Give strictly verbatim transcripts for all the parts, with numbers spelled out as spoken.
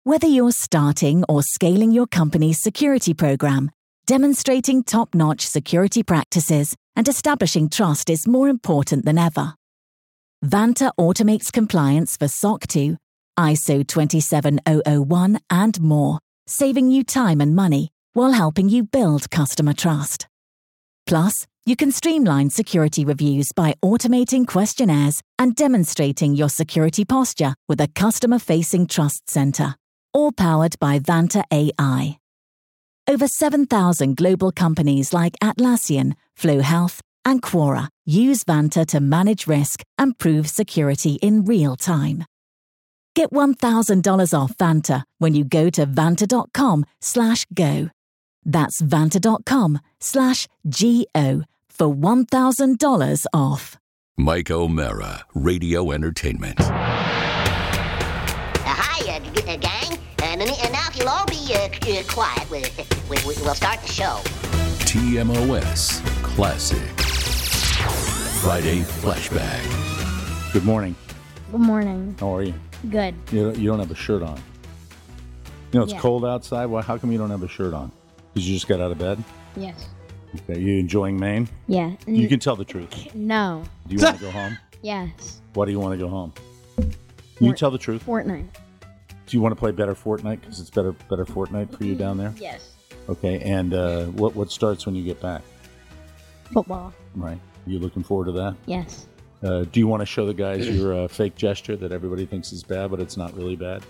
Whether you're starting or scaling your company's security program, demonstrating top-notch security practices and establishing trust is more important than ever. Vanta automates compliance for S O C two, I S O twenty-seven thousand one, and more, saving you time and money while helping you build customer trust. Plus, you can streamline security reviews by automating questionnaires and demonstrating your security posture with a customer-facing Trust Center, all powered by Vanta A I. Over seven thousand global companies like Atlassian, Flow Health, and Quora use Vanta to manage risk and prove security in real time. Get one thousand dollars off Vanta when you go to vanta.com slash go. That's vanta.com slash G-O for one thousand dollars off. Mike O'Mara, Radio Entertainment. Uh, hi, uh, g- uh, gang. Uh, and, and now if you'll all be uh, c- uh, quiet, we, we, we, we'll start the show. T M O S Classic. Friday Flashback. Good morning. Good morning. How are you? Good. You don't, you don't have a shirt on. You know, it's Yeah. cold outside. Why? How come you don't have a shirt on? Because you just got out of bed? Yes. Okay. You enjoying Maine? Yeah. You can tell the truth. No. Do you want to go home? Yes. Why do you want to go home? Can you Fort- tell the truth? Fortnite. Do you want to play better Fortnite because it's better better Fortnite for you down there? Yes. Okay. And uh, what what starts when you get back? Football. Right. You looking forward to that? Yes. Uh, do you want to show the guys your uh, fake gesture that everybody thinks is bad, but it's not really bad?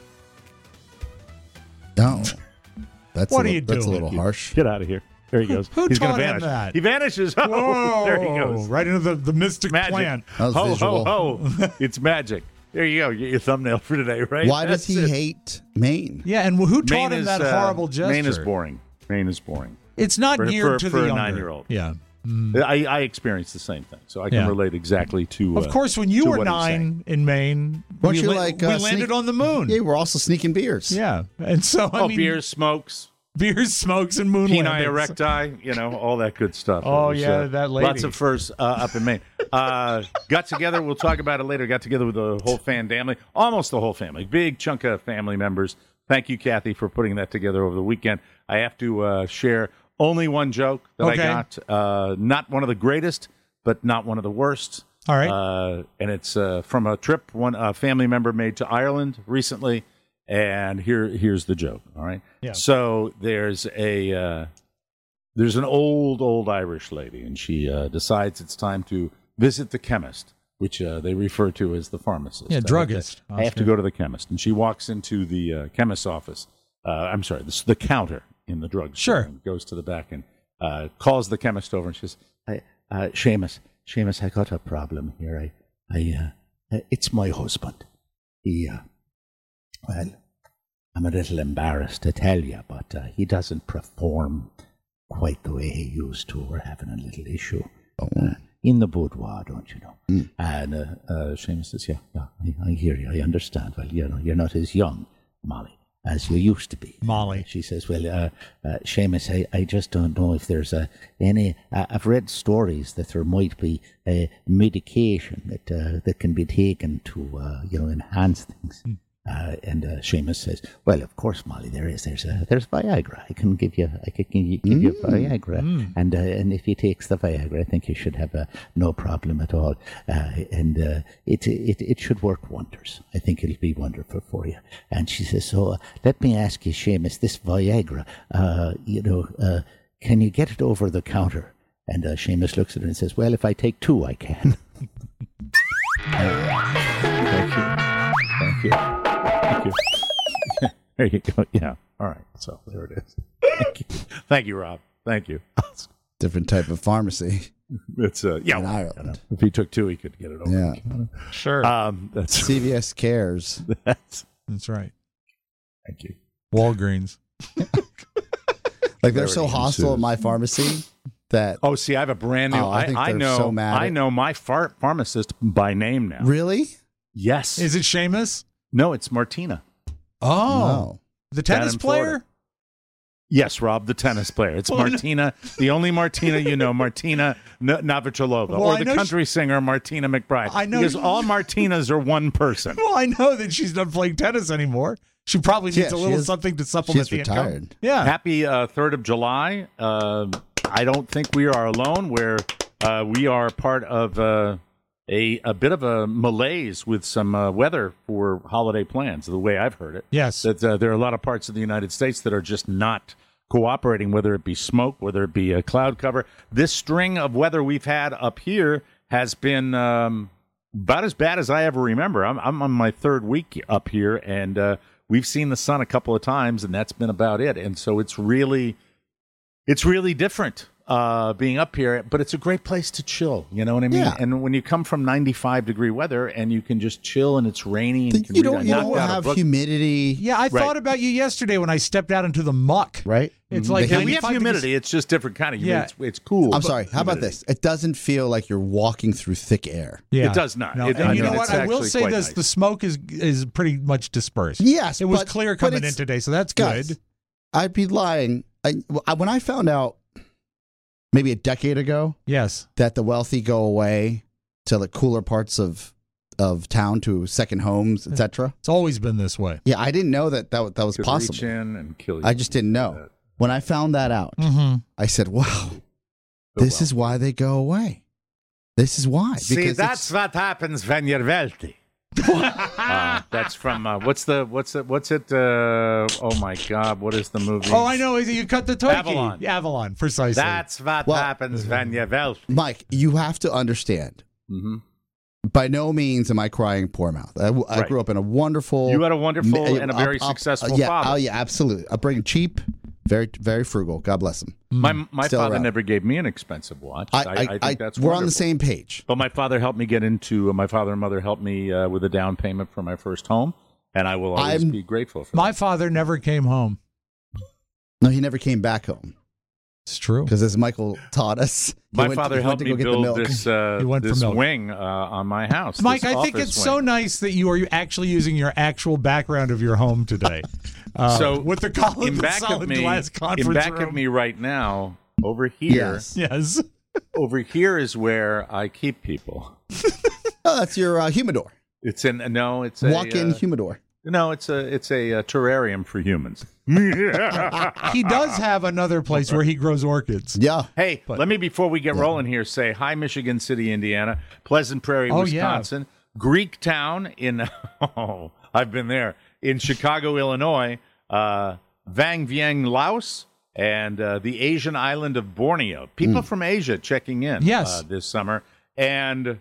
No. That's What a are little, you That's a doing? little harsh. Get out of here. There he goes. Who He's taught gonna him vanish. that? He vanishes. Oh, Whoa, there he goes. Right into the, the mystic Magic. plant. That was ho, visual. ho, ho. It's magic. There you go. You get your thumbnail for today, right? Why That's does he it. hate Maine? Yeah, and who taught Maine him is, that uh, horrible gesture? Maine is boring. Maine is boring. It's not For- geared for- to for the a younger. nine-year-old. Yeah. I, I experienced the same thing, so I can Yeah. relate exactly to. Of uh, course, when you to were what he's saying. nine in Maine, Weren't we, you la- like, we uh, landed sneak- on the moon. Yeah, we're also sneaking beers. Yeah, and so I Oh, mean, beers, smokes, beers, smokes, and moon peni landings. erecti, you know, all that good stuff. Oh, It was, yeah, uh, that lady. Lots of firsts uh, up in Maine. Uh, got together. We'll talk about it later. Got together with the whole fan family, almost the whole family, big chunk of family members. Thank you, Kathy, for putting that together over the weekend. I have to uh, share only one joke that Okay. I got. Uh, not one of the greatest, but not one of the worst. All right. Uh, and it's uh, from a trip one uh, family member made to Ireland recently. And here, here's the joke. All right. Yeah. So there's a uh, there's an old, old Irish lady, and she uh, decides it's time to visit the chemist, which uh, they refer to as the pharmacist. Yeah, I have to- druggist. I have to go to the chemist, and she walks into the uh, chemist's office. Uh, I'm sorry, the, the counter in the drugstore. Sure. And goes to the back and uh, calls the chemist over, and she says, "I, uh, Seamus, Seamus, I got a problem here. I, I, uh, it's my husband. He, uh, well, I'm a little embarrassed to tell you, but uh, he doesn't perform quite the way he used to. We're having a little issue uh, in the boudoir, don't you know?" Mm. And uh, uh, Seamus says, "Yeah, yeah, I, I hear you. I understand. Well, you know, you're not as young, Molly, as you used to be." Molly. She says, "Well, uh, uh, Seamus, I, I just don't know if there's uh, any. Uh, I've read stories that there might be a medication that uh, that can be taken to, uh, you know, enhance things." Mm. Uh, and uh, Seamus says, "Well, of course, Molly, there is. There's a, there's Viagra. I can give you. I can give you, give you Viagra. Mm. And uh, and if he takes the Viagra, I think you should have uh, no problem at all. Uh, and uh, it it it should work wonders. I think it'll be wonderful for you." And she says, "So uh, let me ask you, Seamus, this Viagra, uh, you know, uh, can you get it over the counter?" And uh, Seamus looks at her and says, "Well, if I take two, I can." Thank you. Thank you. Thank you. There you go. Yeah. All right. So there it is. Thank you. Thank you, Rob. Thank you. Different type of pharmacy It's uh, yeah. in well, Ireland. if he took two, he could get it over. Yeah. Sure. Um. That's C V S Cares. that's. That's right. Thank you. Walgreens. Like they're so Already hostile at ensues. my pharmacy that Oh, see, I have a brand new. Oh, I I, think I they're know. so mad I at- know my phar- pharmacist by name now. really? Yes. Is it Seamus? No, it's Martina. Oh, No. the Down tennis in player? Florida. Yes, Rob, the tennis player. It's Well, no- Martina, the only Martina you know, Martina N- Navratilova, Well, or I the know country singer Martina McBride. I know because she- all Martinas are one person. Well, I know that she's not playing tennis anymore. She probably needs Yeah, a she little is- something to supplement she's the income. retired. Yeah. Happy uh, third of July. Uh, I don't think we are alone. We're, uh, we are part of uh, a, a bit of a malaise with some uh, weather for holiday plans, the way I've heard it. Yes. That uh, there are a lot of parts of the United States that are just not cooperating, whether it be smoke, whether it be a cloud cover. This string of weather we've had up here has been um, about as bad as I ever remember. I'm, I'm on my third week up here, and uh, we've seen the sun a couple of times, and that's been about it. And so it's really, it's really different uh, being up here, but it's a great place to chill. You know what I mean? Yeah. And when you come from ninety-five degree weather and you can just chill and it's rainy, and you can You read don't, a you knocked don't out have book. humidity, Yeah, I thought about you yesterday when I stepped out into the muck. right? It's Mhm. like The Yeah, heat- we have ninety-five humidity. degrees- It's just different kind of humidity. Yeah. It's, it's cool. I'm but sorry. How about humidity. this? It doesn't feel like you're walking through thick air. Yeah. It does not. No, It- and I you know, know it's what? I will actually say quite this: nice. the smoke is is pretty much dispersed. Yes, it was but- clear but coming in it's- today, so that's Guys, good. I'd be lying. I, when I found out maybe a decade ago Yes. that the wealthy go away to the cooler parts of of town to second homes, et cetera. It's always been this way. Yeah, I didn't know that that, that was Could possible. reach in and kill you. I just didn't know. When I found that out, Mm-hmm. I said, "Wow, Oh, this well. is why they go away. This is why." See, Because that's it's- what happens when you're wealthy. uh, that's from uh, what's the what's it what's it? Uh, oh my God, what is the movie? Oh, I know. You cut the turkey. Avalon. Avalon, precisely. That's what Well- happens when you're wealthy. Mike. You have to understand. Mm-hmm. By no means am I crying poor mouth. I, I Right. grew up in a wonderful. You had a wonderful ma- and a up- very up- successful yeah, father. Oh yeah, absolutely. Upbringing cheap, very very frugal. God bless him. My my Still father around. never gave me an expensive watch. I, I, I, I think I- that's we're on wonderful. the same page. But my father helped me get into. Uh, my father and mother helped me uh, with a down payment for my first home, and I will always I'm- be grateful for My that. father never came home. No, he never came back home It's true. because, as Michael taught us, he My went- father he went helped to me go get the build milk. this uh, He went for this milk. wing uh, on my house. Mike, this I think office it's wing. so nice that you are actually using your actual background of your home today. Uh, So with the column in the back solid of me, glass conference in back room. of me right now, over here, Yes. Yes. over here is where I keep people. Oh, that's your uh, humidor. It's in no, it's a Walk-in uh, humidor. no, it's a it's a, uh terrarium for humans. He does have another place where he grows orchids. Yeah. Hey, let me, before we get rolling here, say hi, Michigan City, Indiana, Pleasant Prairie, Oh, yeah. Wisconsin, Greek Town in, oh, I've been there, in Chicago, Illinois, uh, Vang Vieng, Laos, and uh, the Asian island of Borneo. People from Asia checking in Yes. uh, this summer. And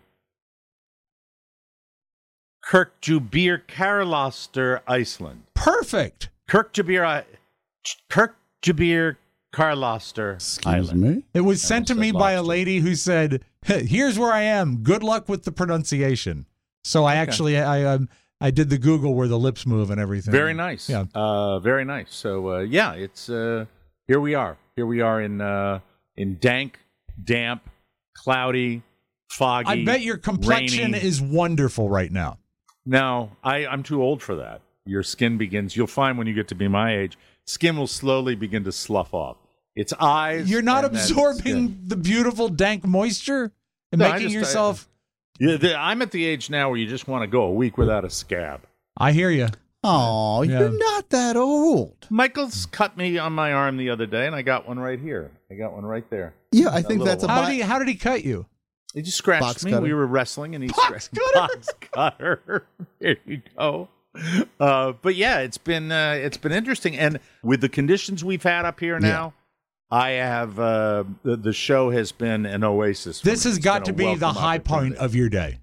Kirkjubir, Karloster, Iceland. Perfect. Kirkjubir, I- Kirkjubir, Karloster, Excuse Island. me. It was sent to said me by a lobster. lady who said, "Hey, here's where I am. Good luck with the pronunciation." So I actually I um, I did the Google where the lips move and everything. Very nice. Yeah. Uh, very nice. So uh, yeah, it's uh, here we are. Here we are in uh, in dank, damp, cloudy, foggy. I bet your complexion rainy. is wonderful right now. No, I, I'm too old for that. Your skin begins. You'll find when you get to be my age, skin will slowly begin to slough off. It's eyes. You're not and then absorbing skin. the beautiful dank moisture and No, I making just- I- yourself. Yeah, the, I'm at the age now where you just want to go a week without a scab. I hear you. Oh, Yeah. you're not that old. Michael's cut me on my arm the other day, and I got one right here. I got one right there. Yeah, I A think little that's a one. How bi- did he? How did he cut you? He just scratched Box me. cutter. We were wrestling, and he Box scratched box cutter. There you go. Uh, but yeah, it's been uh, it's been interesting, and with the conditions we've had up here now, I have uh, the, the show has been an oasis. For This me. has It's got been to a be the welcome high point opportunity. of your day.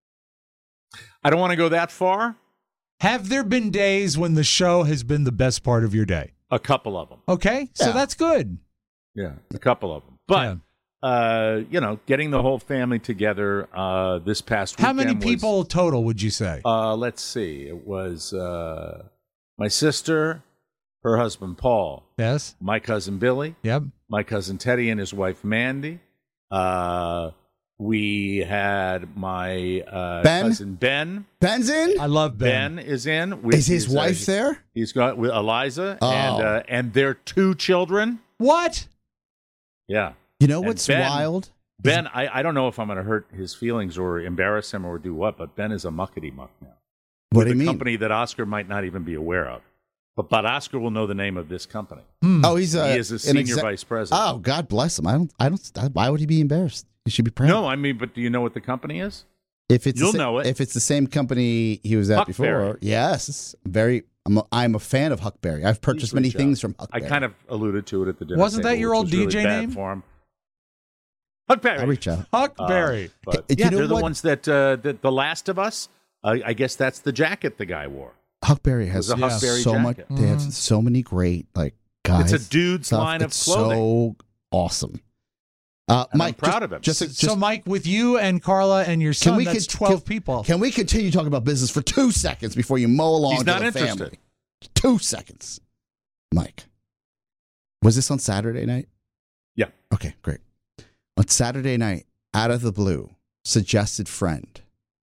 I don't want to go that far. Have there been days when the show has been the best part of your day? A couple of them. Okay, so Yeah. that's good. Yeah, a couple of them. But uh, you know, getting the whole family together uh, this past How weekend many was- people total would you say? Uh, let's see. It was uh, my sister, her husband Paul, Yes. my cousin Billy, Yep. my cousin Teddy and his wife Mandy. Uh, we had my uh, Ben? cousin Ben. Ben's in? I love Ben. Ben is in. With Is his his, uh, wife there? He's got with Eliza Oh. and uh, and their two children. What? Yeah. You know And what's Ben- wild? Ben, I, I don't know if I'm going to hurt his feelings or embarrass him or do what, but Ben is a muckety muck now. What With do you a mean? company that Oscar might not even be aware of. But but Oscar will know the name of this company. Oh, he's a, He is a an senior exec- vice president. Oh, God bless him. I don't. I don't. Why would he be embarrassed? He should be proud. No, I mean, but do you know what the company is? If it's You'll the sa- know it. If it's the same company he was at Huckberry. before, yes, very. I'm a, I'm a fan of Huckberry. I've purchased He's a many job. things from I Huckberry. kind of alluded to it at the dinner Wasn't that table, your which old was D really J bad name? for him. Huckberry. I'll reach out. Huckberry. Uh, but Hey, you yeah, know they're the what? ones that uh, that The Last of Us. Uh, I guess that's the jacket the guy wore. Huckberry has It was a Huckberry so much. jacket. They have so many great like guys. It's a dude's stuff. line of It's clothing. So awesome. Uh, And I'm Mike, proud just, of him. Just, so, just, so, Mike, with you and Carla and your son, can we that's con- twelve can- people. Can we continue talking about business for two seconds before you mow along He's to not the interested. family? Two seconds. Mike, was this on Saturday night? Yeah. Okay, great. On Saturday night, out of the blue, suggested friend,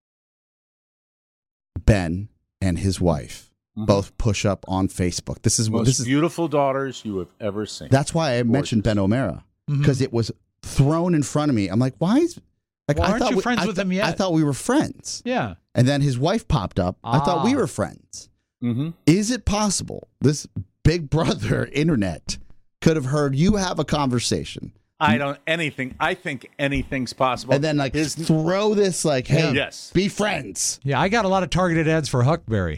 Ben and his wife Mhm. both push up on Facebook. This is what Most this is. beautiful daughters you have ever seen. That's why I mentioned Ben O'Mara because it was thrown in front of me. I'm like, why is like Why I aren't thought you we, friends I with th- him yet? I thought we were friends. yeah. And then his wife popped up. I thought we Ah. were friends. mm-hmm. Is it possible this Big Brother internet could have heard you have a conversation I don't anything. I think anything's possible. and then like His- throw this like, hey, Yes. be friends? Yeah, I got a lot of targeted ads for Huckberry.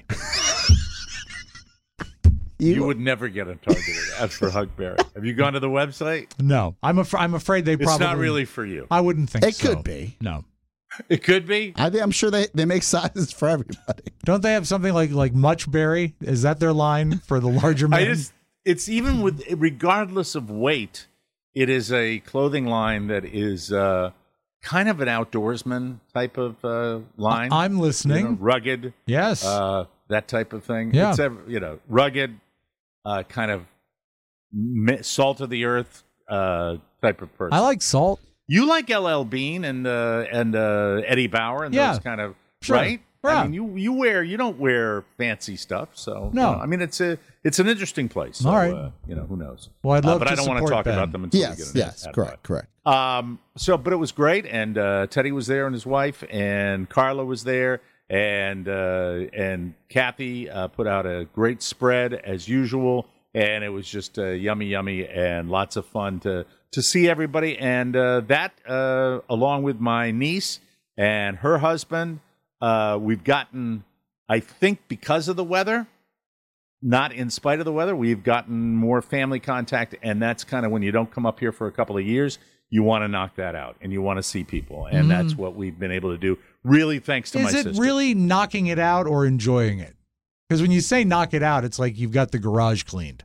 you would never get a targeted ad for Huckberry. Have you gone to the website? No, I'm af- I'm afraid they It's probably not really for you. I wouldn't think It so. could be. No. It could be. I think I'm sure they, they make sizes for everybody. Don't they have something like like Muchberry? Is that their line for the larger men? I just. It's even with regardless of weight. It is a clothing line that is uh, kind of an outdoorsman type of uh, line. I'm listening. You know, rugged. Yes. Uh, that type of thing. Yeah. It's ever, you know, rugged, uh, kind of mi- salt of the earth uh, type of person. I like salt. You like L L Bean and uh, and uh, Eddie Bauer and Yeah. those kind of Sure. right. Yeah. I mean, you you wear you don't wear fancy stuff, so No. you know, I mean, it's a it's an interesting place. So, All right. uh, you know, who knows? Well, I'd love uh, but to I don't want to support talk Ben. about them until we Yes, get into yes, that correct, part. correct. Um, so, but it was great, and uh, Teddy was there, and his wife, and Carla was there, and uh, and Kathy uh, put out a great spread as usual, and it was just uh, yummy, yummy, and lots of fun to to see everybody, and uh, that uh, along with my niece and her husband, uh, we've gotten, I think, because of the weather. Not in spite of the weather, we've gotten more family contact, and that's kind of when you don't come up here for a couple of years, you want to knock that out, and you want to see people, and that's what we've been able to do, really thanks to my Is it sister. really knocking it out or enjoying it? Because when you say knock it out, it's like you've got the garage cleaned.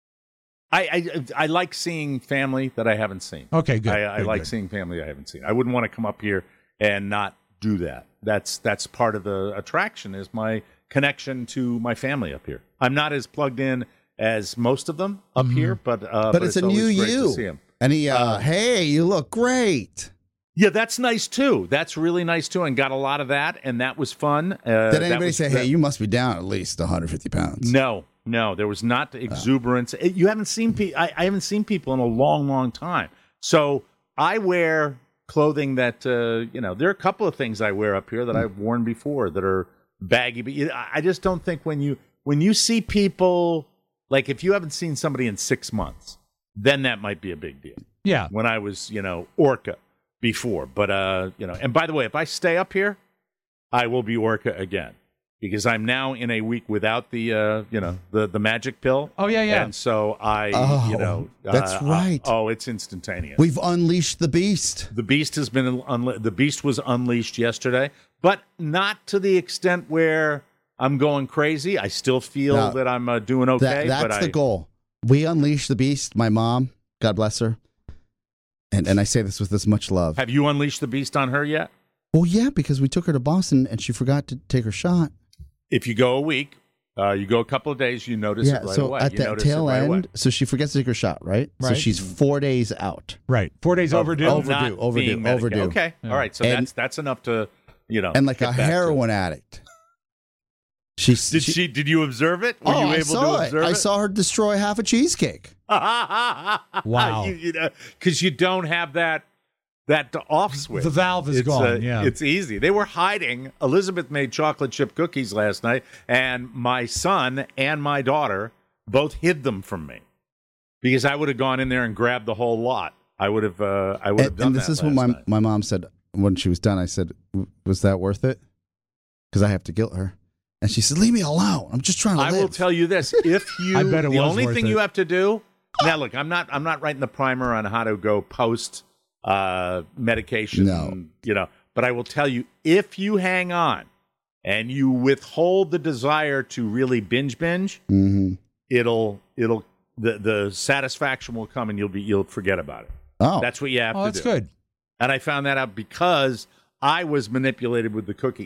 I, I I like seeing family that I haven't seen. Okay, good. I, I good, like good. seeing family I haven't seen. I wouldn't want to come up here and not do that. That's that's part of the attraction is my connection to my family up here. I'm not as plugged in as most of them up Mm-hmm. here, but uh, But, it's, a new always great to you. see 'em. And he, uh, Uh, hey, you look great. Yeah, that's nice too. That's really nice too, and got a lot of that, and that was fun. Uh, Did that anybody was- say, hey, you must be down at least one hundred fifty pounds? No, no, there was not exuberance. It- You haven't seen pe- I, I haven't seen people in a long, long time. So I wear clothing that uh, you know. There are a couple of things I wear up here that I've worn before that are baggy, but you, I just don't think when you when you see people like if you haven't seen somebody in six months, then that might be a big deal. Yeah. When I was you know Orca before, but uh, you know, and by the way, if I stay up here, I will be Orca again. Because I'm now in a week without the, uh, you know, the, the magic pill. Oh, yeah, yeah. And so I, Oh, you know. that's uh, right. uh, oh, it's instantaneous. We've unleashed the beast. the beast has been, unle- the beast was unleashed yesterday, but not to the extent where I'm going crazy. I still feel No. that I'm uh, doing okay. That, that's but the I, goal. We unleash the beast. My mom, God bless her. And, and I say this with as much love. Have you unleashed the beast on her yet? Well, yeah, because we took her to Boston and she forgot to take her shot. If you go a week, uh, you go a couple of days, you notice yeah, it right so away. at You that notice tail it right away. end, so she forgets to take her shot, right? So Right. she's four days out. Right. Four days Of- overdue. of Overdue, not overdue, being medicated. overdue. Okay, all right. So And- that's that's enough to, you know, And like get a back to it. heroin addict. She's, Did she, Did you observe it? Were oh, you I able saw to it. observe I it? saw her destroy half a cheesecake. Wow. you, you know, because you don't have that that off switch. The valve is It's, gone, uh, yeah. it's easy. They were hiding. Elizabeth made chocolate chip cookies last night, and my son and my daughter both hid them from me because I would have gone in there and grabbed the whole lot. I would have. Uh, I would have And, done and this that is what last my night. my mom said when she was done. I said, "Was that worth it?" Because I have to guilt her, and she said, "Leave me alone. I'm just trying to I live." will tell you this: if you, I bet it the was only worth thing it. you have to do now, look, I'm not, I'm not writing the primer on how to go post uh, medication. No. You know, but I will tell you, if you hang on and you withhold the desire to really binge binge, Mhm. it'll, it'll, the the satisfaction will come, and you'll be, you'll forget about it. Oh, That's what you have Oh, to that's do. good. And I found that out because I was manipulated with the cookies.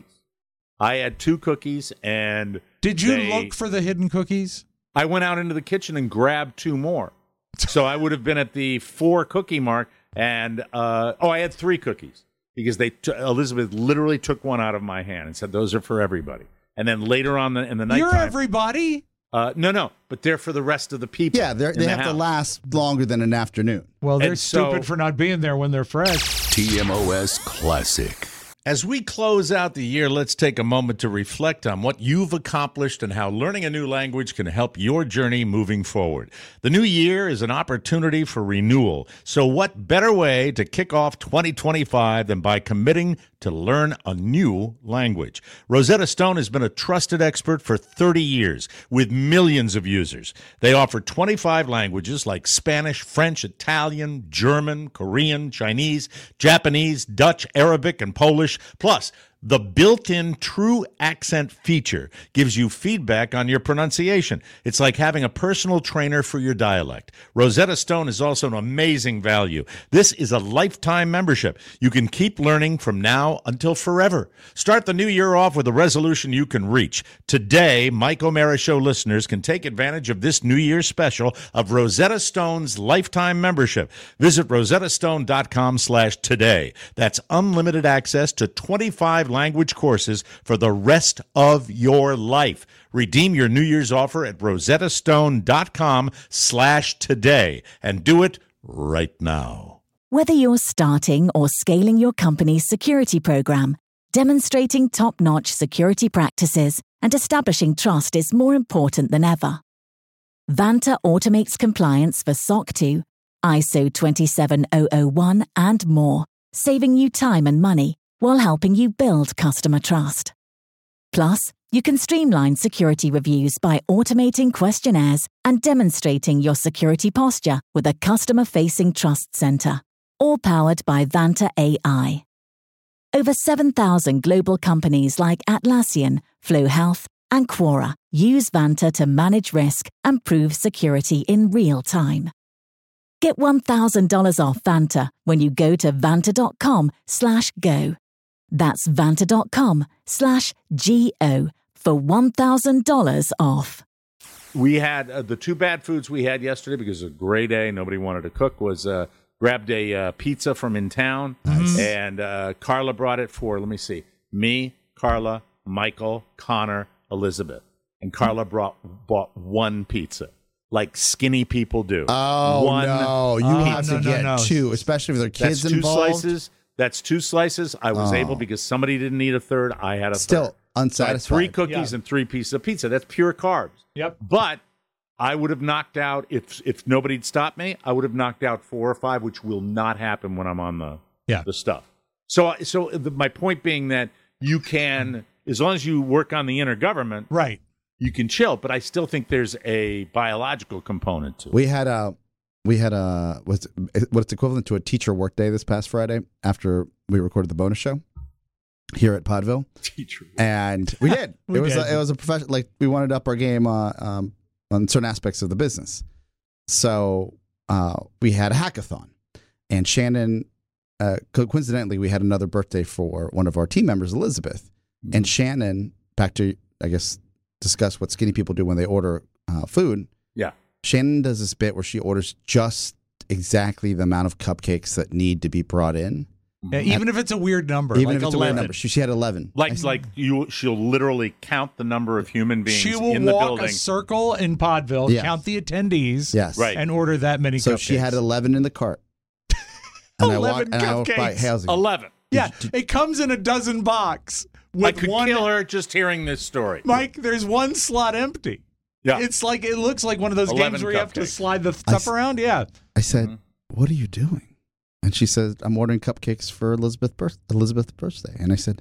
I had two cookies, and Did you they- look for the hidden cookies? I went out into the kitchen and grabbed two more. So I would have been at the four cookie mark, and uh, oh, I had three cookies because they t- Elizabeth literally took one out of my hand and said, "Those are for everybody." And then later on the, in the You're nighttime, everybody. uh, no, no, but they're for the rest of the people. yeah. They're, in they the have to house. last longer than an afternoon. Well, they're And so- stupid for not being there when they're fresh. T M O S Classic. As we close out the year, let's take a moment to reflect on what you've accomplished and how learning a new language can help your journey moving forward. The new year is an opportunity for renewal. So what better way to kick off twenty twenty-five than by committing to learn a new language? Rosetta Stone has been a trusted expert for thirty years with millions of users. They offer twenty-five languages like Spanish, French, Italian, German, Korean, Chinese, Japanese, Dutch, Arabic, and Polish. Plus, the built-in True Accent feature gives you feedback on your pronunciation. It's like having a personal trainer for your dialect. Rosetta Stone is also an amazing value. This is a lifetime membership. You can keep learning from now until forever. Start the new year off with a resolution you can reach. Today, Mike O'Mara Show listeners can take advantage of this New Year's special of Rosetta Stone's lifetime membership. Visit rosettastone.com slash today. That's unlimited access to twenty-five language courses for the rest of your life. Redeem your New Year's offer at rosettastone.com slash today and do it right now. Whether you're starting or scaling your company's security program, demonstrating top-notch security practices and establishing trust is more important than ever. Vanta automates compliance for S O C two, I S O twenty-seven thousand one, and more, saving you time and money while helping you build customer trust. Plus, you can streamline security reviews by automating questionnaires and demonstrating your security posture with a customer-facing Trust Center, all powered by Vanta A I. Over seven thousand global companies like Atlassian, Flow Health, and Quora use Vanta to manage risk and prove security in real time. Get one thousand dollars off Vanta when you go to vanta.com slash go. That's vanta.com slash G-O for one thousand dollars off. We had uh, the two bad foods we had yesterday because it was a gray day. Nobody wanted to cook. Was uh, grabbed a uh, pizza from in town, and uh, Carla brought it for, let me see, me, Carla, Michael, Connor, Elizabeth. And Carla brought bought one pizza, like skinny people do. Oh one no, you Oh, have no, to no, get no. two, especially if there are kids That's two involved. slices. That's two slices. I was Oh. able because somebody didn't eat a third. I had a Still third. So I had unsatisfied. three cookies Yeah. and three pieces of pizza. That's pure carbs. Yep. But I would have knocked out if if nobody'd stopped me. I would have knocked out four or five, which will not happen when I'm on the Yeah. the stuff. So so the, my point being that you can, as long as you work on the inner government, Right. you can chill. But I still think there's a biological component to it. We had a we had a what's what's equivalent to a teacher workday this past Friday after we recorded the bonus show here at Podville, Teacher. and we did. We it was did. A, it was a professional, like we wanted up our game uh, um, on certain aspects of the business. So uh, we had a hackathon, and Shannon. Uh, co- coincidentally, we had another birthday for one of our team members, Elizabeth, and Shannon. Back to I guess discuss what skinny people do when they order uh, food. Yeah. Shannon does this bit where she orders just exactly the amount of cupcakes that need to be brought in, Yeah, even if it's a weird number, even like if it's eleven. a weird number. She, she had eleven. I Like said, like you, she'll literally count the number of human beings She will in the walk building. a circle in Podville, Yes. count the attendees, yes, Right. and order that many So cupcakes. she had eleven in the cart, and I walked eleven and I walked by. cupcakes. Hey, how's it? Eleven. Yeah, it comes in a dozen box. With I could one, kill her just hearing this story. Mike, there's one slot empty. Yeah. It's like it looks like one of those eleven games where you have to cupcakes. slide the I stuff s- around. Yeah. I said, "What are you doing?" And she said, "I'm ordering cupcakes for Elizabeth birth- Elizabeth's birthday." And I said,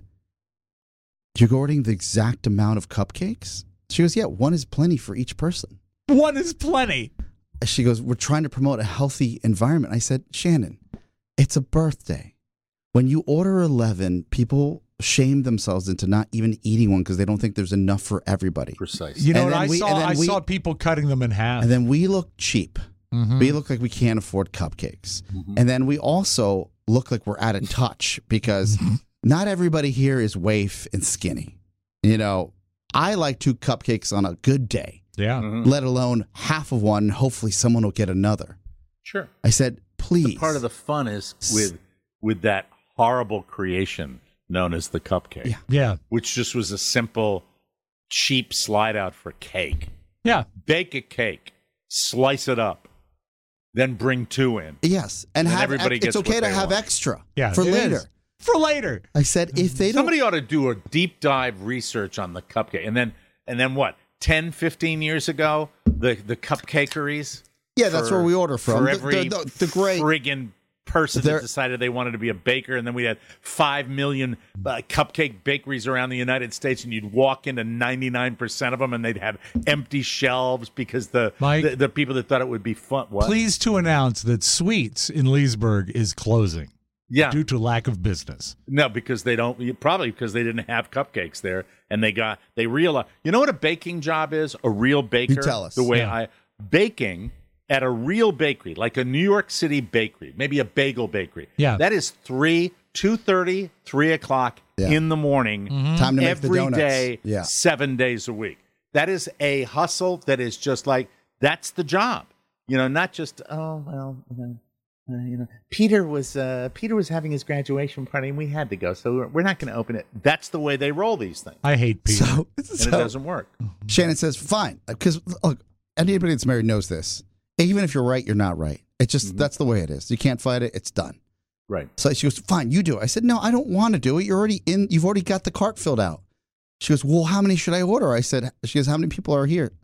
"You're ordering the exact amount of cupcakes?" She goes, "Yeah, one is plenty for each person." One is plenty. She goes, "We're trying to promote a healthy environment." I said, "Shannon, it's a birthday. When you order eleven, people shame themselves into not even eating one because they don't think there's enough for everybody. Precisely. You know And what then I we- saw? and then I we- saw people cutting them in half. And then we look cheap. Mhm. We look like we can't afford cupcakes. And then we also look like we're out of touch because not everybody here is waif and skinny. You know, I like two cupcakes on a good day, yeah. Mhm. let alone half of one. Hopefully someone will get another. Sure. I said, please. Part of the fun is with with that horrible creation known as the cupcake, Yeah. Yeah. which just was a simple, cheap slide out for cake. Yeah. Bake a cake, slice it up, then bring two in. Yes. And, And have everybody ex- gets it's okay what to they have want. extra Yeah. for it later. is. For later. I said, if they don't. Somebody ought to do a deep dive research on the cupcake. And then and then what? ten, fifteen years ago, the, the cupcakeries? Yeah, that's for- where we order from. For The- every the- the- the great- friggin' person There- that decided they wanted to be a baker, and then we had five million uh, cupcake bakeries around the United States, and you'd walk into ninety-nine percent of them, and they'd have empty shelves because the Mike, the, the people that thought it would be fun. What? Pleased to announce that Sweets in Leesburg is closing Yeah. due to lack of business. No, because they don't. Probably because they didn't have cupcakes there, and they got they realized. You know what a baking job is? A real baker. You tell us. The way Yeah. I baking at a real bakery, like a New York City bakery, maybe a bagel bakery. Yeah. that is three, two thirty, three o'clock Yeah. in the morning, Time to make the every donuts. day, Yeah. seven days a week. That is a hustle. That is just like that's the job. You know, not just oh well. You know, Uh, you know, Peter was uh, Peter was having his graduation party, and we had to go, so we're, we're not going to open it. That's the way they roll these things, I hate Peter. So, and so it doesn't work. Shannon says, fine. Because look, anybody that's married knows this. Even if you're right, you're not right. It's just, Mm-hmm. that's the way it is. You can't fight it. It's done. Right? So she goes, fine, you do it. I said, no, I don't want to do it. You're already in, you've already got the cart filled out. She goes, well, how many should I order? I said, she goes, how many people are here?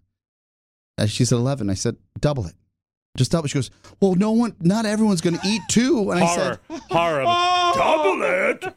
And she said, eleven. I said, double it. Just double. She goes, well, no one, not everyone's going to eat two. And I Horror, said, horror. Double it.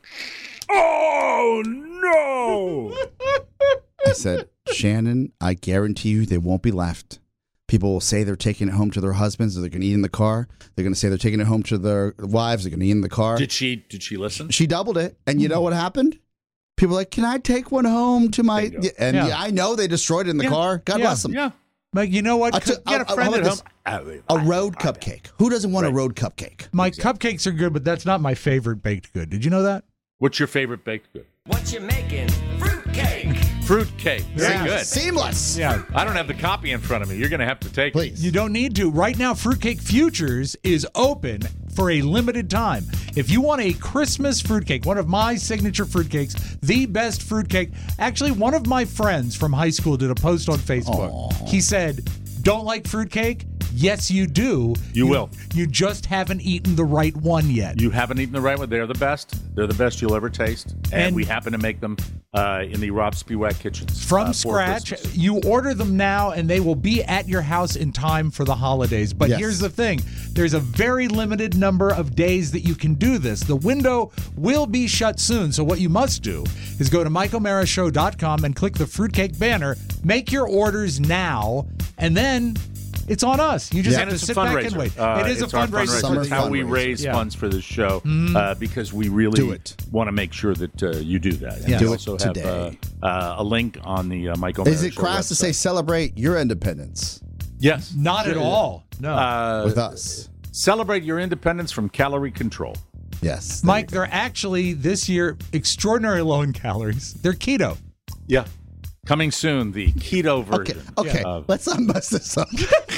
Oh no! I said, Shannon, I guarantee you they won't be left. People will say they're taking it home to their husbands, or they're going to eat in the car. They're going to say they're taking it home to their wives. They're going to eat in the car. Did she? Did she listen? She doubled it, and you know what happened? People were like, can I take one home to my? Bingo. And Yeah. yeah, I know they destroyed it in the Yeah. got God Yeah. bless them. Yeah. Mike, you know what? I took- Get a How- friend how at about home. this? A road cupcake. Who doesn't want a Right. road cupcake? My cupcakes are good, but that's not my favorite baked good. Did you know that? What's your favorite baked good? What you making? Fruitcake. Fruit cake. Very Yeah. good. Seamless. Yeah. I don't have the copy in front of me. You're going to have to take it. Please. You don't need to. Right now, Fruitcake Futures is open for a limited time. If you want a Christmas fruitcake, one of my signature fruitcakes, the best fruitcake. Actually, one of my friends from high school did a post on Facebook. He said, don't like fruitcake? Yes, you do. You will. You just haven't eaten the right one yet. You haven't eaten the right one. They're the best. They're the best you'll ever taste. And, And- we happen to make them uh, in the Rob Spiewak kitchens. From uh, for scratch. Christmas. You order them now, and they will be at your house in time for the holidays. But Yes. here's the thing. There's a very limited number of days that you can do this. The window will be shut soon. So what you must do is go to mike o'mara show dot com and click the fruitcake banner. Make your orders now, and then it's on us. You just Yeah. have And to it's a sit back and fundraiser. wait. Uh, it is a it's our fundraiser. Summer It's how we fundraiser. raise Yeah. funds for this show uh, because we really Do it. want to make sure that uh, you do that. And Yeah. we Do it also have today. uh, uh, a link on the uh, Mike O'Mara Is it Show crass to website. say celebrate your independence Yes. Not at all. No. Uh, with us? celebrate your independence from calorie control. Yes. there Mike, you go. they're actually this year extraordinarily low in calories. They're keto. Yeah. Coming soon, the keto Okay. version. Okay. Uh, Let's not mess this up.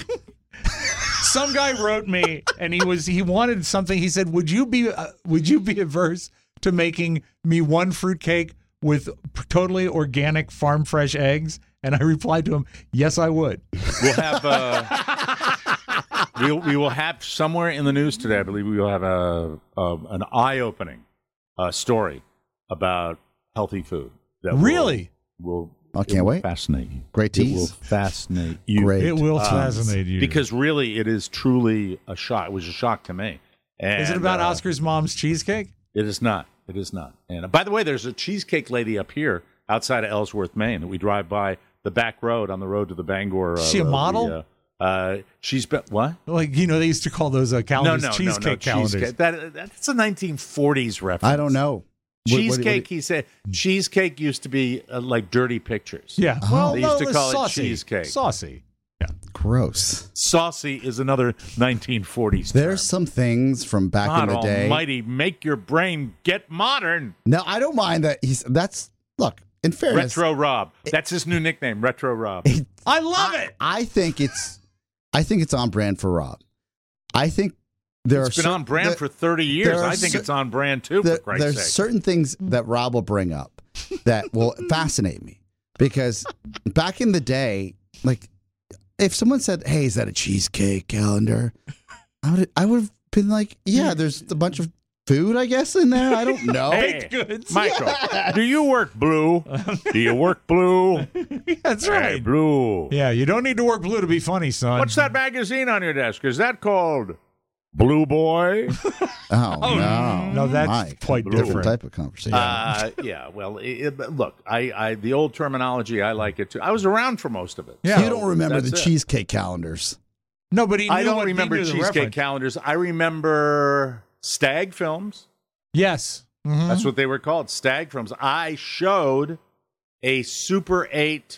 Some guy wrote me, and he was he wanted something. He said, "Would you be uh, would you be averse to making me one fruitcake with totally organic farm fresh eggs?" And I replied to him, "Yes, I would." We'll have uh, we'll, we will have somewhere in the news today. I believe we will have a, a an eye opening uh, story about healthy food. That will- Really? will I it can't will wait. Fascinate you. Great It will tease. fascinate you. Great. It will Um, fascinate you. Because really, it is truly a shock. It was a shock to me. And, is it about uh, Oscar's mom's cheesecake? It is not. It is not. And uh, by the way, there's a cheesecake lady up here outside of Ellsworth, Maine, that we drive by the back road on the road to the Bangor. Uh, Is she a road. model? We, uh, uh, she's been what? Like, you know, they used to call those uh, No, calendars no, cheesecake no, no. calendars. Cheesecake. That, that's a nineteen forties reference. I don't know. What- what- Cheesecake, what- he said. Cheesecake used to be uh, like dirty pictures. Yeah. Well, They no, used to it was call it saucy. cheesecake. Saucy. Gross. Saucy is another nineteen forties term. There's some things from back God in the day. almighty, make your brain get modern. No, I don't mind that. He's that's look. In fairness, Retro Rob. That's his new nickname, Retro Rob. I love I, it. I think it's, I think it's on brand for Rob. I think there It's are been cer- on brand there- for thirty years. there are I think cer- it's on brand too, there- for Christ's there's sake. certain things that Rob will bring up that will fascinate me because back in the day, like if someone said, "Hey, is that a cheesecake calendar?" I would I would have been like, "Yeah, there's a bunch of food, I guess, in there. I don't know." Hey, goods. Michael, do you work blue? Do you work blue? That's Hey, right. blue. Yeah, you don't need to work blue to be funny, son. What's that magazine on your desk? Is that called Blue Boy? Oh, no, no, that's Mike, quite different different. type of conversation. Uh, yeah, well, it, it- look, I, I the old terminology, I like it too. I was around for most of it. Yeah. you don't remember That's the it. cheesecake calendars. No, but he knew I don't what, he remember knew the cheesecake reference. calendars. I remember Stag films. Yes. Mhm. That's what they were called, Stag films. I showed a Super eight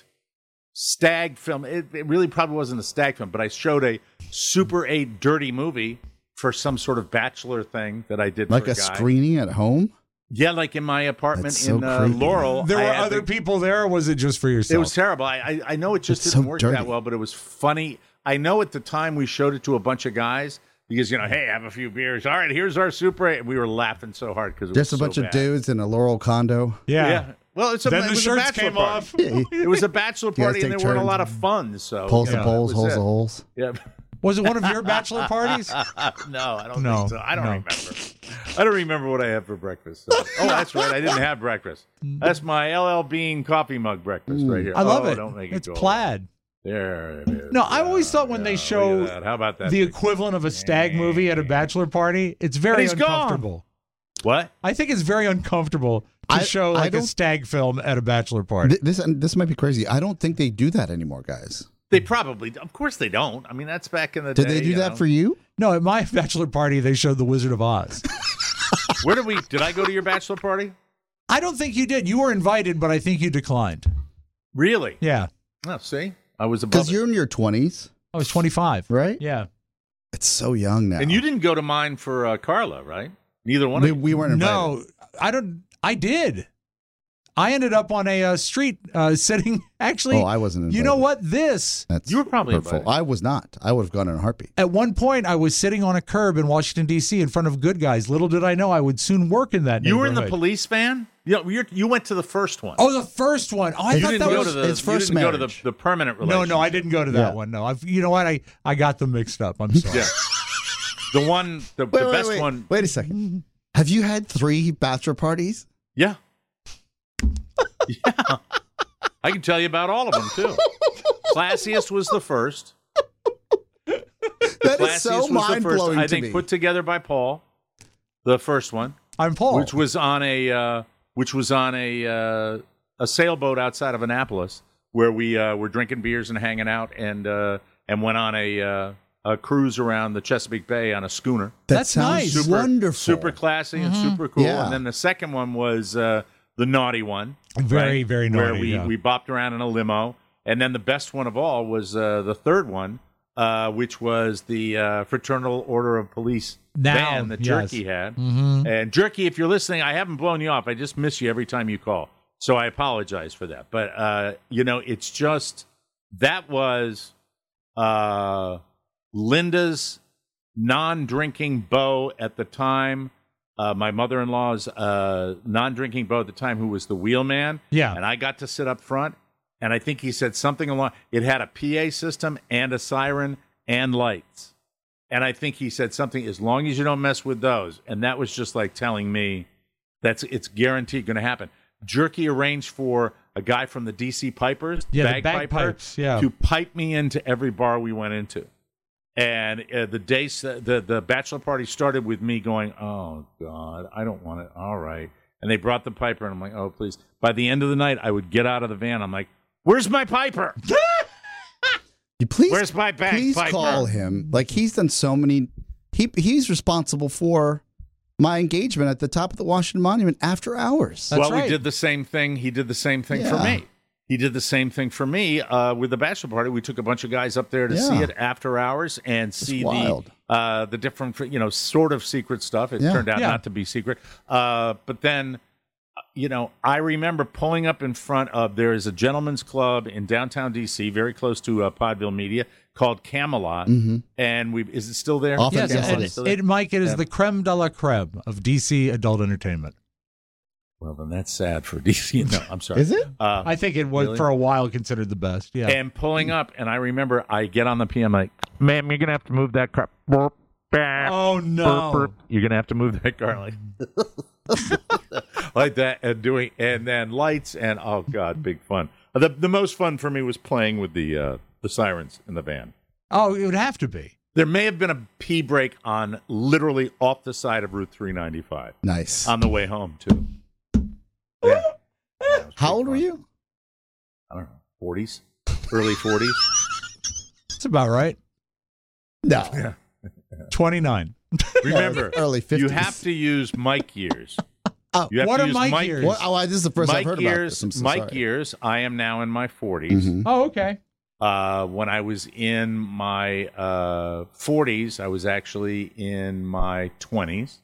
Stag film. It, it really probably wasn't a Stag film, but I showed a Super eight dirty movie for some sort of bachelor thing that I did Like for a a, guy. screening at home? Yeah, like in my apartment That's so in uh, creepy. Laurel. There I were had other the- people there, or was it just for yourself? It was terrible. I, I, I know it just It's didn't so work dirty. that well, but it was funny. I know at the time we showed it to a bunch of guys because, you know, hey, have a few beers. All right, here's our Super eight. And we were laughing so hard because it Just a was so bunch of bad. dudes in a Laurel condo. yeah. Yeah. Well, it's a, Then it the was a shirts bachelor came party. off. Yeah, It was a bachelor guys party, and take there weren't a turns. lot of fun. So Pulls yeah, the poles, that was holes the it. holes. Yeah. Was it one of your bachelor parties? no, I don't No, think so. I don't no. remember. I don't remember what I had for breakfast. So. Oh, that's right. I didn't have breakfast. That's my L L Bean coffee mug breakfast right here. I love oh, it. Don't make it It's go plaid. There it is. No, I always Yeah, thought when yeah, they look show at that. How about that? the picture? equivalent of a stag movie at a bachelor party, it's very And he's gone. uncomfortable. What? I think it's very uncomfortable to I- show I like a don't- stag film at a bachelor party. Th- This this might be crazy. I don't think they do that anymore, guys. They probably, of course, they don't. I mean, that's back in the Did day. they do you that know. for you? No, at my bachelor party, they showed The Wizard of Oz. Where did we? Did I go to your bachelor party? I don't think you did. You were invited, but I think you declined. Really? Yeah. Oh, see, I was above Because it. you're in your twenties, I was twenty-five. right? Yeah. It's so young now. And you didn't go to mine for uh, Carla, right? Neither one we, of you. we weren't invited. No, I don't. I did. I ended up on a uh, street uh, sitting. Actually, Oh, I wasn't invited. you know what? This That's You were probably hurtful. invited. I was not. I would have gone in a heartbeat. at one point, I was sitting on a curb in Washington D C in front of good guys. Little did I know I would soon work in that. You were in the neighborhood. police van. You know, you're, you went to the first one. Oh, the first one. Oh, I you thought didn't that go was. to the. his first you didn't go to marriage. the, the permanent No, relationship. no, I didn't go to that Yeah. one. No, I've, you know what? I, I got them mixed up. I'm sorry. Yeah. The one, the, Wait, the wait, best wait. one. Wait a second. Have you had three bachelor parties? Yeah. Yeah. I can tell you about all of them too. Classiest was the first. That is so Classiest was the mind first, blowing I to think me. put together by Paul. The first one, I'm Paul. which was on a, uh, which was on a uh, a sailboat outside of Annapolis, where we uh, were drinking beers and hanging out, and uh, and went on a uh, a cruise around the Chesapeake Bay on a schooner. That That's sounds nice. Super, wonderful. super classy and Mm-hmm. super cool. Yeah. And then the second one was uh, the naughty one. Very, right? very Where naughty, we, yeah. we bopped around in a limo. And then the best one of all was uh, the third one, uh, which was the uh, Fraternal Order of Police Now, band that yes. Jerky had. Mhm. And Jerky, if you're listening, I haven't blown you off. I just miss you every time you call. So I apologize for that. But, uh, you know, it's just that was uh, Linda's non-drinking beau at the time. Uh, my mother-in-law's uh, non-drinking beau at the time, who was the wheelman. Yeah. And I got to sit up front. And I think he said something along, it had a P A system and a siren and lights. And I think he said something, as long as you don't mess with those. And that was just like telling me that's it's guaranteed going to happen. Jerky arranged for a guy from the D C Pipers, Yeah, the bagpiper, bagpipes, yeah. to pipe me into every bar we went into. And uh, the day the the bachelor party started with me going, oh God, I don't want it. All right, and they brought the piper, and I'm like, oh please. By the end of the night, I would get out of the van. I'm like, where's my piper? You please, Where's my bag, please Piper? call him. Like he's done so many. He he's responsible for my engagement at the top of the Washington Monument after hours. That's well, right. we did the same thing. He did the same thing for Yeah. me. He did the same thing for me uh, with the bachelor party. We took a bunch of guys up there to Yeah. see it after hours and see the wild. uh, the different, you know, sort of secret stuff. It Yeah. turned out Yeah. not to be secret. Uh, but then, uh, you know, I remember pulling up in front of, there is a gentleman's club in downtown D C, very close to uh, Podville Media, called Camelot. Mm-hmm. And we is it still there? Off Yes, Yeah, and it's it, it, Mike, it is Yeah. the creme de la creme of D C adult entertainment. Well, then that's sad for D C. No, I'm sorry. Is it? Uh, I think it was Really? for a while considered the best. Yeah. and pulling up, and I remember I get on the P M like, ma'am, you're gonna have to move that car. Burp, burp, oh no. burp, burp. You're gonna have to move that car like, like that, and doing, and then lights, and oh god, big fun. The the most fun for me was playing with the uh, the sirens in the van. Oh, it would have to be. There may have been a pee break on literally off the side of Route three ninety-five Nice. on the way home too. Yeah. Yeah, it was How pretty old were fun. you? I don't know, forties, early forties. That's about right. No. twenty-nine. Remember, Early fifties. you have to use Mike years. Oh, You have what to are use Mike Mike years? What? Oh, I- this is the first I've Mike heard years, about this. I'm so Mike sorry. years. I am now in my forties. Mhm. Oh, okay. Uh, when I was in my uh, forties, I was actually in my twenties,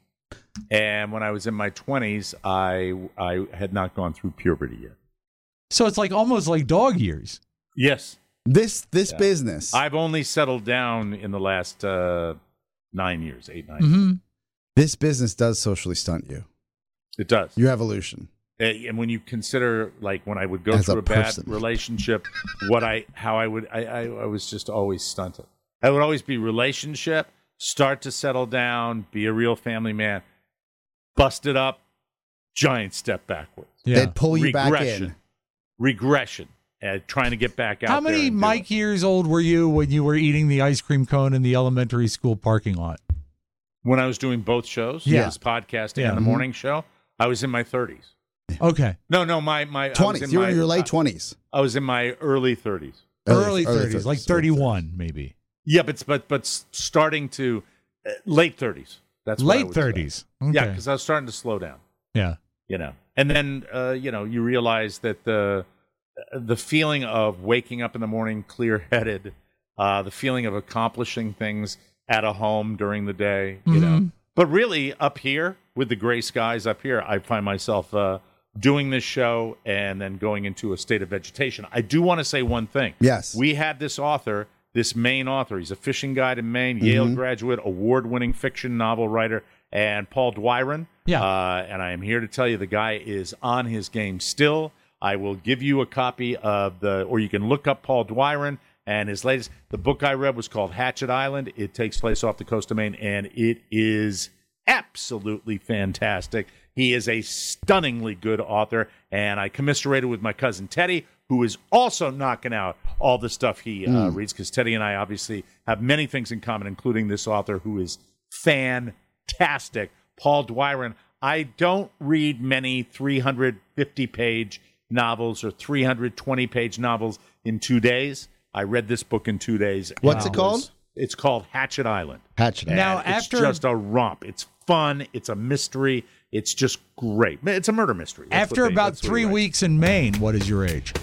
and when I was in my twenties, I I had not gone through puberty yet. So it's like almost like dog years. Yes, This this Yeah. business. I've only settled down in the last uh, nine years, eight nine. Mm-hmm. This business does socially stunt you. It does. Your evolution. Uh, and when you consider, like, when I would go As through a a, bad person. relationship, what I, how I would, I, I, I was just always stunted. I would always be relationship, start to settle down, be a real family man, busted up, giant step backwards, Yeah. They'd pull you back regression, in. regression, uh, trying to get back out. How there many and do Mike it. years old were you when you were eating the ice cream cone in the elementary school parking lot? When I was doing both shows, Yeah. this podcasting Yeah. and the Mhm. morning show, I was in my thirties. Okay. No, no, my my I was Twenties. in You were my- in your late uh, twenties. I was in my early thirties. Early, thirties, like thirty-one, maybe. Yeah, but but but s- starting to uh, late thirties. That's what I Late would say. thirties. Yeah, Okay. because I was starting to slow down. Yeah. You know, and then uh, you know you realize that the the feeling of waking up in the morning clear headed, uh, the feeling of accomplishing things at a home during the day. You know, Mhm. but really up here with the gray skies up here, I find myself uh, doing this show and then going into a state of vegetation. I do want to say one thing. Yes. We had this author, this Maine author. He's a fishing guide in Maine, Yale graduate, award-winning fiction novel writer, and Paul Dwyron. Yeah. Uh, and I am here to tell you the guy is on his game still. I will give you a copy of the, or you can look up Paul Dwyron and his latest. The book I read was called Hatchet Island. It takes place off the coast of Maine, and it is absolutely fantastic. He is a stunningly good author, and I commiserated with my cousin Teddy, who is also knocking out all the stuff he uh, reads, because Teddy and I obviously have many things in common, including this author who is fantastic, Paul Dwyron. I don't read many three hundred fifty page novels or three hundred twenty page novels in two days. I read this book in two days. and What's it was- called? It's called Hatchet Island. Hatchet. And Now, it's after- just a romp. It's fun. It's a mystery. It's just great. It's a murder mystery. That's After what they- about that's what he three writes. weeks in Maine, what is your age?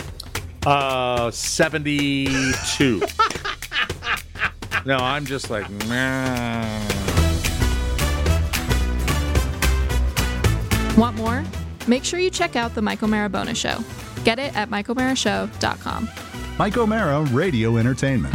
Uh, seventy-two. No, I'm just like, nah. Want more? Make sure you check out The Michael Marabona Show. Get it at michael mara show dot com. Mike O'Mara Radio Entertainment.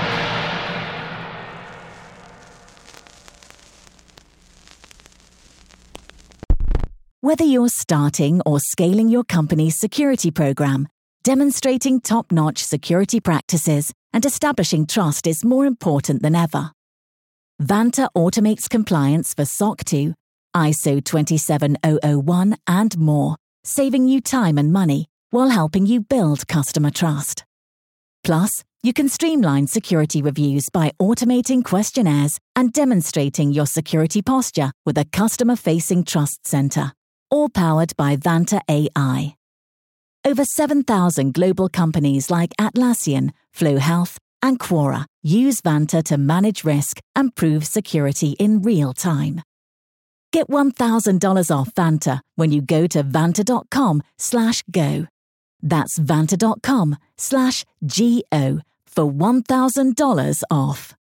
Whether you're starting or scaling your company's security program, demonstrating top-notch security practices and establishing trust is more important than ever. Vanta automates compliance for S O C two, I S O two seven thousand one, and more, saving you time and money while helping you build customer trust. Plus, you can streamline security reviews by automating questionnaires and demonstrating your security posture with a customer-facing Trust Center, all powered by Vanta A I. Over seven thousand global companies like Atlassian, Flow Health, and Quora use Vanta to manage risk and prove security in real time. Get one thousand dollars off Vanta when you go to vanta.com slash go. That's vanta.com slash G-O for one thousand dollars off.